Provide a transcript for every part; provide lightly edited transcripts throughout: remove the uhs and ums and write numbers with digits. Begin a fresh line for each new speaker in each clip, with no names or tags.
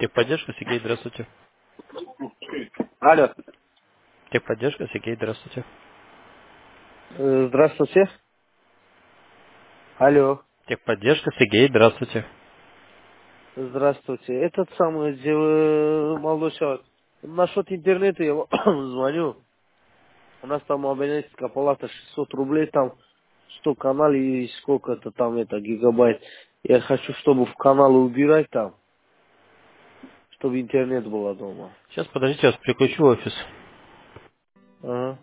Техподдержка, Сергей, здравствуйте.
Алло.
Техподдержка, Сергей, здравствуйте.
Здравствуйте. Алло.
Техподдержка, Сергей, здравствуйте.
Здравствуйте. Этот самый молодой человек. Насчет интернета я вам звоню. У нас там абонентская палата 600 рублей, там 100 канал и сколько-то там это гигабайт. Я хочу, чтобы в каналы убирать там, чтобы интернет было дома.
Сейчас, подождите, я вас переключу в офис.
Ага.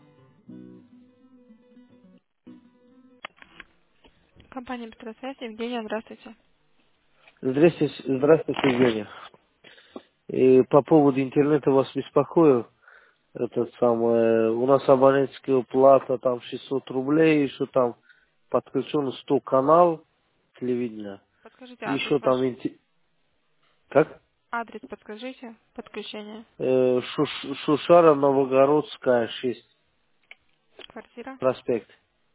Компания Петросвязь, Евгения, здравствуйте.
Здравствуйте, здравствуйте, Евгений. И по поводу интернета вас беспокою. Этот самый, у нас абонентская плата там 600 рублей, еще там подключен 100 канал телевидения.
Подскажите адрес
Еще
ваш.
там, как?
Адрес подскажите, подключение.
Шушара, Новогородская, 6,
Квартира.
проспект,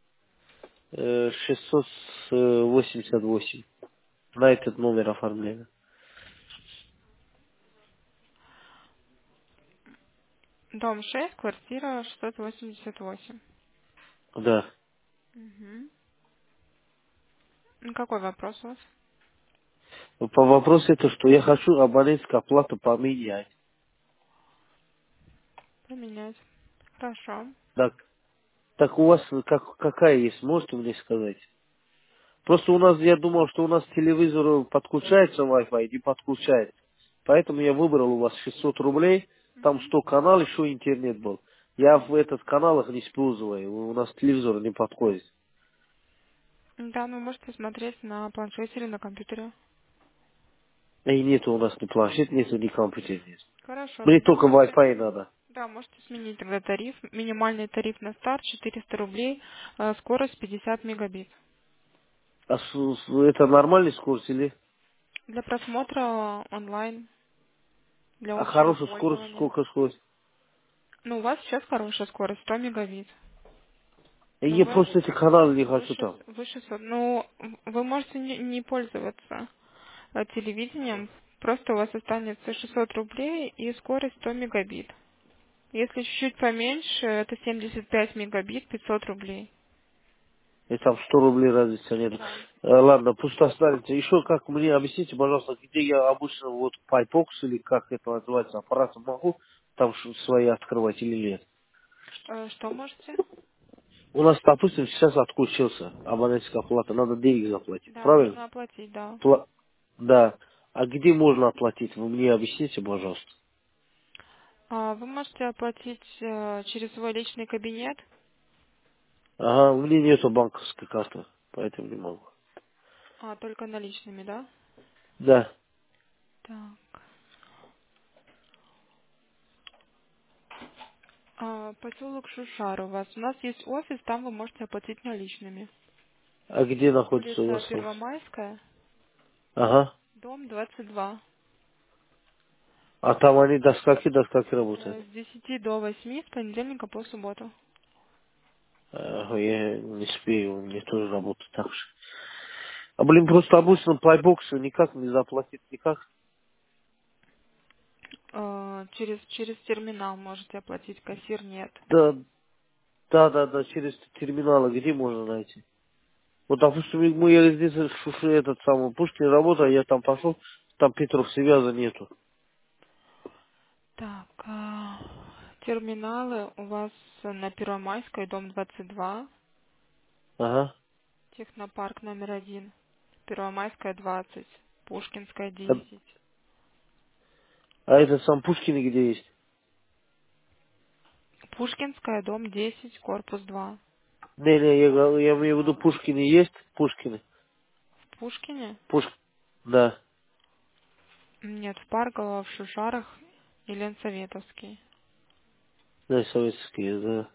688. На этот номер оформлено.
Дом 6, квартира 688.
Да.
Угу. Какой вопрос у вас?
По вопросу это, что я хочу абонентскую плату поменять.
Поменять. Хорошо.
Так, так у вас какая есть, можете мне сказать? Просто у нас, я думал, что у нас телевизор подключается Wi-Fi, не подключается. Поэтому я выбрал у вас 600 рублей, там 100 канал, еще интернет был. Я в этот каналах не использую, у нас телевизор не подходит.
Да, ну можете смотреть на планшете или на компьютере.
И нету у нас ни планшет, нету ни компьютер. Нет.
Хорошо,
Мне
тогда
только
можете.
Wi-Fi надо.
Да, можете сменить тогда тариф. Минимальный тариф на старт 400 рублей, скорость 50 мегабит.
А это нормальный скорость или?
Для просмотра онлайн, для
А
общего
хорошая скорость,
пользования.
сколько скорость?
Ну, у вас сейчас хорошая скорость, 100 мегабит. Но
Я
вы
просто эти каналы не хочу
выше,
там.
выше, ну, вы можете не пользоваться телевидением, просто у вас останется 600 рублей и скорость 100 мегабит. Если чуть-чуть поменьше, это 75 мегабит, 500 рублей.
И там 100 рублей разницы нет.
Да.
Ладно, пусть останется. Еще как мне объясните, пожалуйста, где я обычно вот Pipox или как это называется, аппарат могу там свои открывать или нет?
Что можете?
У нас, допустим, сейчас отключился абонентская плата, надо деньги заплатить,
Да,
правильно?
нужно оплатить, да.
Да. А где можно оплатить? Вы мне объясните, пожалуйста.
Вы можете оплатить через свой личный кабинет,
Ага, у меня нету банковской карты, поэтому не могу.
только наличными, да?
Да.
Так. Поселок Шушар у вас. У нас есть офис, там вы можете оплатить наличными.
А где находится у
Улица
вас офис?
Первомайская,
Ага.
дом 22.
А там они до скольки работают?
С 10 до 8 с понедельника по субботу.
Я не успею, мне тоже работа так же. А блин, просто обычно плайбоксы никак не заплатить, никак.
Через терминал можете оплатить, кассир нет.
Да, да, через терминалы, где можно найти? Вот, допустим, мы я здесь этот самый Пушкин работаю, я там пошел, там Петров связа нету.
Так, терминалы у вас на Первомайской, дом 22,
Ага.
технопарк номер 1, Первомайская 20, Пушкинская
А,
10.
а этот сам Пушкин где есть?
Пушкинская, дом 10, корпус 2.
Не, я имею в виду Пушкины есть? Пушкины.
В Пушкине?
Да.
Нет, в Парково, в Шушарах и Ленсоветовский.
Да, советские, да.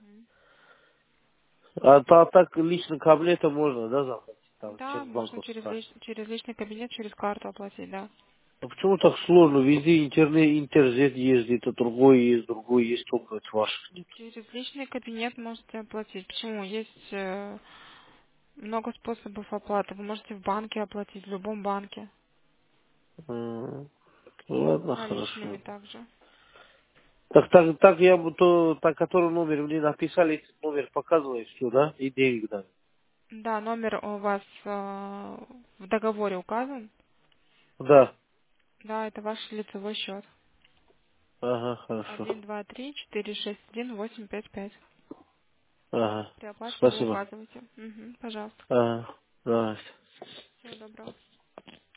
А так лично кабинета можно, да, заплатить? Там
Да,
через
можно
банковскую
через,
карту.
через личный кабинет, через карту оплатить, да.
А почему так сложно? Везде интернет ездит, а другой есть, только это ваших нет.
Через личный кабинет можете оплатить. Почему? Есть много способов оплаты. Вы можете в банке оплатить, в любом банке.
М. Ладно,
Наличными
хорошо.
также.
Так я бы то, так который номер мне написали, этот номер показывает все, да? И денег да.
Да, номер у вас в договоре указан.
Да.
Да, это ваш лицевой счет.
Ага, хорошо.
1, 2, 3, 4, 6, 1, 8, 5, 5.
Ага.
При оплате его
Спасибо.
указывайте. Угу, пожалуйста.
Ага. Да.
Всего доброго.